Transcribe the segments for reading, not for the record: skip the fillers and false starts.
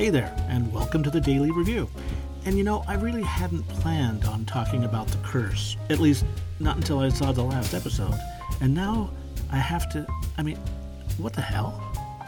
Hey there, and welcome to the Daily Review. And you know, I really hadn't planned on talking about The Curse, at least not until I saw the last episode. And now I have to, what the hell?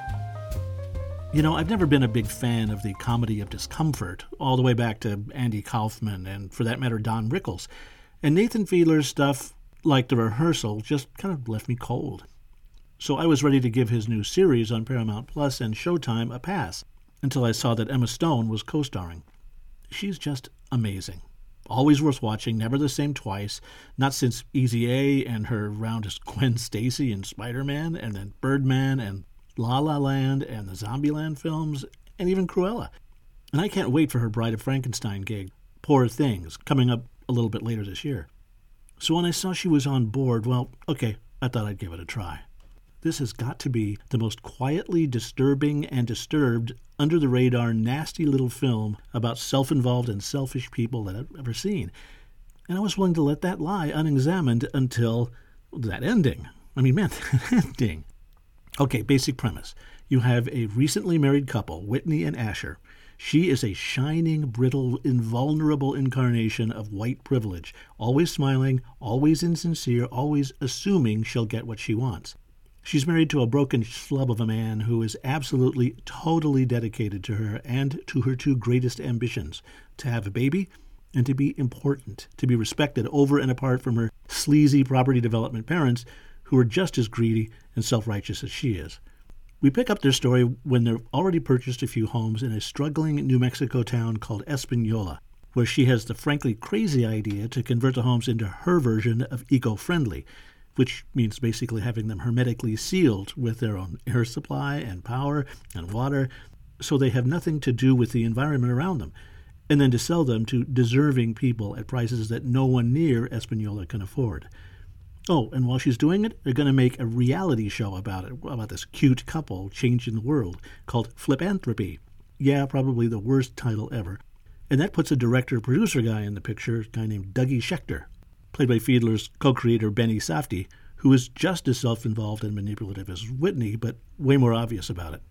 You know, I've never been a big fan of the comedy of discomfort, all the way back to Andy Kaufman and, for that matter, Don Rickles. And Nathan Fiedler's stuff, like The Rehearsal, just kind of left me cold. So I was ready to give his new series on Paramount Plus and Showtime a pass, until I saw that Emma Stone was co-starring. She's just amazing. Always worth watching, never the same twice, not since Easy A and her round as Gwen Stacy in Spider-Man, and then Birdman and La La Land and the Zombieland films, and even Cruella. And I can't wait for her Bride of Frankenstein gig, Poor Things, coming up a little bit later this year. So when I saw she was on board, well, okay, I thought I'd give it a try. This has got to be the most quietly disturbing and disturbed, under-the-radar, nasty little film about self-involved and selfish people that I've ever seen. And I was willing to let that lie unexamined until that ending. That ending. Okay, basic premise. You have a recently married couple, Whitney and Asher. She is a shining, brittle, invulnerable incarnation of white privilege, always smiling, always insincere, always assuming she'll get what she wants. She's married to a broken schlub of a man who is absolutely, totally dedicated to her and to her two greatest ambitions, to have a baby and to be important, to be respected over and apart from her sleazy property development parents who are just as greedy and self-righteous as she is. We pick up their story when they've already purchased a few homes in a struggling New Mexico town called Espanola, where she has the frankly crazy idea to convert the homes into her version of eco-friendly, which means basically having them hermetically sealed with their own air supply and power and water, so they have nothing to do with the environment around them, and then to sell them to deserving people at prices that no one near Espanola can afford. Oh, and while she's doing it, they're going to make a reality show about it, about this cute couple changing the world, called Flipanthropy. Yeah, probably the worst title ever. And that puts a director-producer guy in the picture, a guy named Dougie Schechter, played by Fiedler's co-creator Benny Safdie, who is just as self-involved and manipulative as Whitney, but way more obvious about it.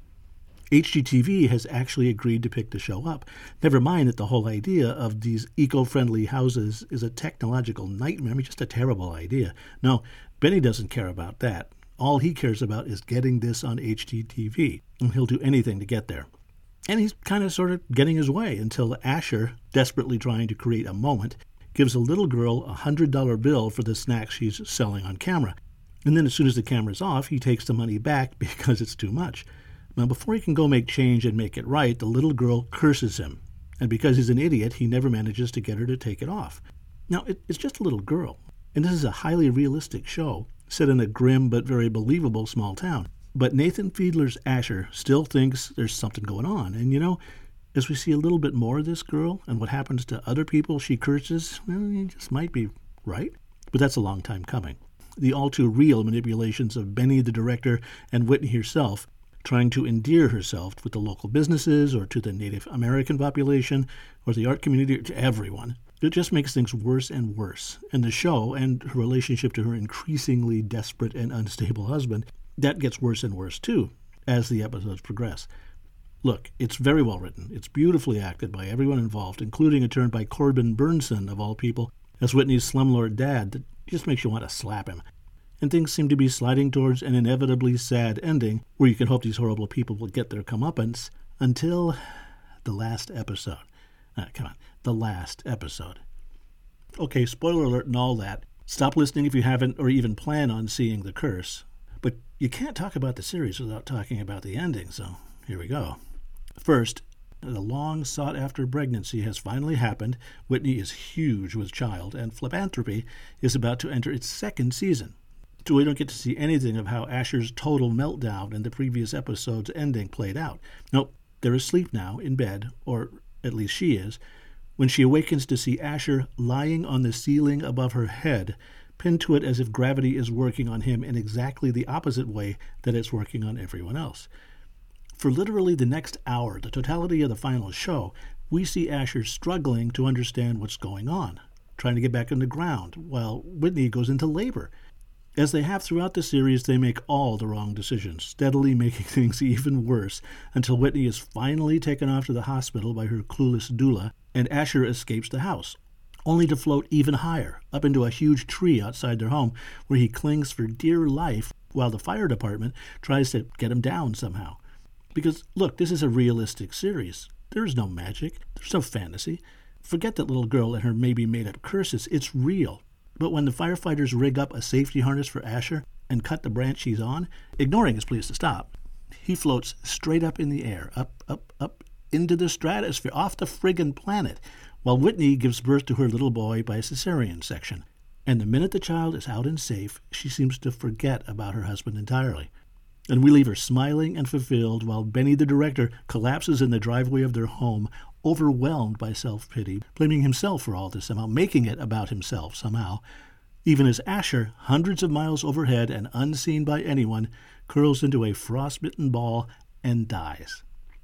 HGTV has actually agreed to pick the show up. Never mind that the whole idea of these eco-friendly houses is a technological nightmare. Just a terrible idea. No, Benny doesn't care about that. All he cares about is getting this on HGTV, and he'll do anything to get there. And he's kind of sort of getting his way until Asher, desperately trying to create a moment, gives a little girl a $100 bill for the snacks she's selling on camera. And then as soon as the camera's off, he takes the money back because it's too much. Now, before he can go make change and make it right, the little girl curses him. And because he's an idiot, he never manages to get her to take it off. Now, it's just a little girl. And this is a highly realistic show, set in a grim but very believable small town. But Nathan Fiedler's Asher still thinks there's something going on. And you know, as we see a little bit more of this girl and what happens to other people she curses, it just might be right. But that's a long time coming. The all-too-real manipulations of Benny the director and Whitney herself, trying to endear herself with the local businesses or to the Native American population or the art community, or to everyone. It just makes things worse and worse. And the show and her relationship to her increasingly desperate and unstable husband, that gets worse and worse too as the episodes progress. Look, it's very well written. It's beautifully acted by everyone involved, including a turn by Corbin Burnson, of all people, as Whitney's slumlord dad that just makes you want to slap him. And things seem to be sliding towards an inevitably sad ending where you can hope these horrible people will get their comeuppance until the last episode. The last episode. Okay, spoiler alert and all that. Stop listening if you haven't or even plan on seeing The Curse. But you can't talk about the series without talking about the ending, so here we go. First, the long sought-after pregnancy has finally happened. Whitney is huge with child, and Flipanthropy is about to enter its second season. So we don't get to see anything of how Asher's total meltdown in the previous episode's ending played out. Nope, they're asleep now in bed, or at least she is, when she awakens to see Asher lying on the ceiling above her head, pinned to it as if gravity is working on him in exactly the opposite way that it's working on everyone else. For literally the next hour, the totality of the final show, we see Asher struggling to understand what's going on, trying to get back on the ground, while Whitney goes into labor. As they have throughout the series, they make all the wrong decisions, steadily making things even worse, until Whitney is finally taken off to the hospital by her clueless doula, and Asher escapes the house, only to float even higher, up into a huge tree outside their home, where he clings for dear life while the fire department tries to get him down somehow. Because, look, this is a realistic series. There is no magic. There's no fantasy. Forget that little girl and her maybe made-up curses. It's real. But when the firefighters rig up a safety harness for Asher and cut the branch he's on, ignoring his pleas to stop, he floats straight up in the air, up, into the stratosphere, off the friggin' planet, while Whitney gives birth to her little boy by a cesarean section. And the minute the child is out and safe, she seems to forget about her husband entirely. And we leave her smiling and fulfilled while Benny the director collapses in the driveway of their home, overwhelmed by self-pity, blaming himself for all this somehow, making it about himself somehow, even as Asher, hundreds of miles overhead and unseen by anyone, curls into a frostbitten ball and dies.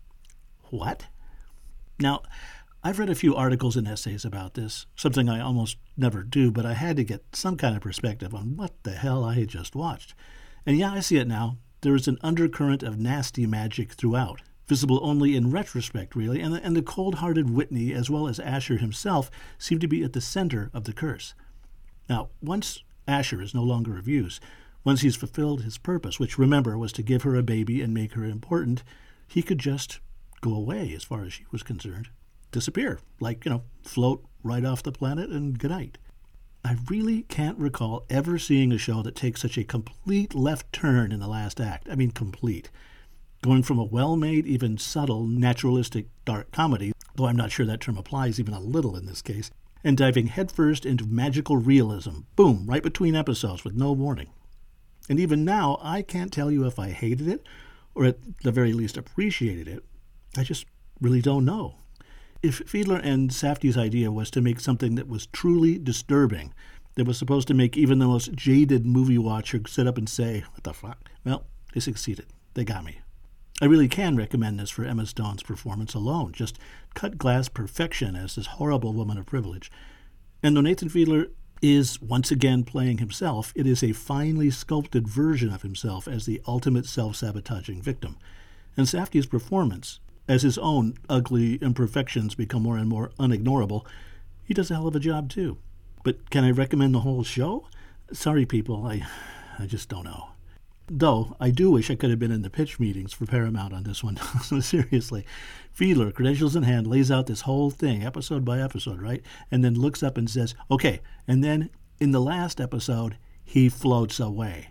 What? Now, I've read a few articles and essays about this, something I almost never do, but I had to get some kind of perspective on what the hell I had just watched. And yeah, I see it now. There is an undercurrent of nasty magic throughout, visible only in retrospect, really, and the cold-hearted Whitney, as well as Asher himself, seem to be at the center of the curse. Now, once Asher is no longer of use, once he's fulfilled his purpose, which, remember, was to give her a baby and make her important, he could just go away, as far as she was concerned. Disappear, like, float right off the planet and good night. I really can't recall ever seeing a show that takes such a complete left turn in the last act. I mean, complete. Going from a well-made, even subtle, naturalistic dark comedy, though I'm not sure that term applies even a little in this case, and diving headfirst into magical realism, boom, right between episodes with no warning. And even now, I can't tell you if I hated it, or at the very least appreciated it. I just really don't know. If Fiedler and Safdie's idea was to make something that was truly disturbing, that was supposed to make even the most jaded movie watcher sit up and say, what the fuck? Well, they succeeded. They got me. I really can recommend this for Emma Stone's performance alone, just cut-glass perfection as this horrible woman of privilege. And though Nathan Fiedler is once again playing himself, it is a finely sculpted version of himself as the ultimate self-sabotaging victim. And Safdie's performance, as his own ugly imperfections become more and more unignorable, he does a hell of a job too. But can I recommend the whole show? Sorry, people, I just don't know. Though, I do wish I could have been in the pitch meetings for Paramount on this one. Seriously. Fiedler, credentials in hand, lays out this whole thing, episode by episode, right? And then looks up and says, okay, and then in the last episode, he floats away.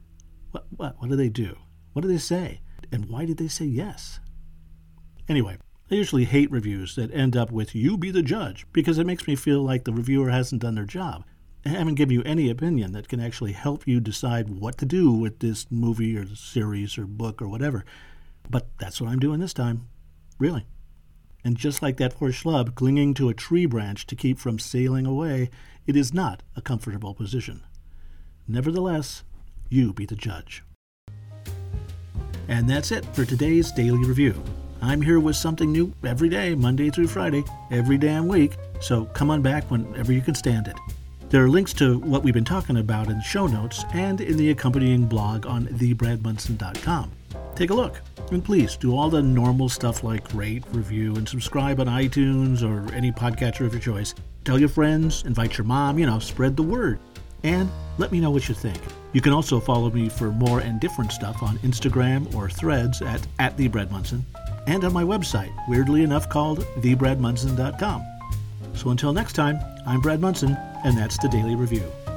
What do they do? What do they say? And why did they say yes? Anyway, I usually hate reviews that end up with, you be the judge, because it makes me feel like the reviewer hasn't done their job. I haven't given you any opinion that can actually help you decide what to do with this movie or series or book or whatever. But that's what I'm doing this time. Really. And just like that poor schlub clinging to a tree branch to keep from sailing away, it is not a comfortable position. Nevertheless, you be the judge. And that's it for today's Daily Review. I'm here with something new every day, Monday through Friday, every damn week, so come on back whenever you can stand it. There are links to what we've been talking about in the show notes and in the accompanying blog on thebradmunson.com. Take a look, and please do all the normal stuff like rate, review, and subscribe on iTunes or any podcatcher of your choice. Tell your friends, invite your mom, spread the word. And let me know what you think. You can also follow me for more and different stuff on Instagram or Threads at @TheBradMunson, and on my website, weirdly enough called thebradmunson.com. So until next time, I'm Brad Munson, and that's the Daily Review.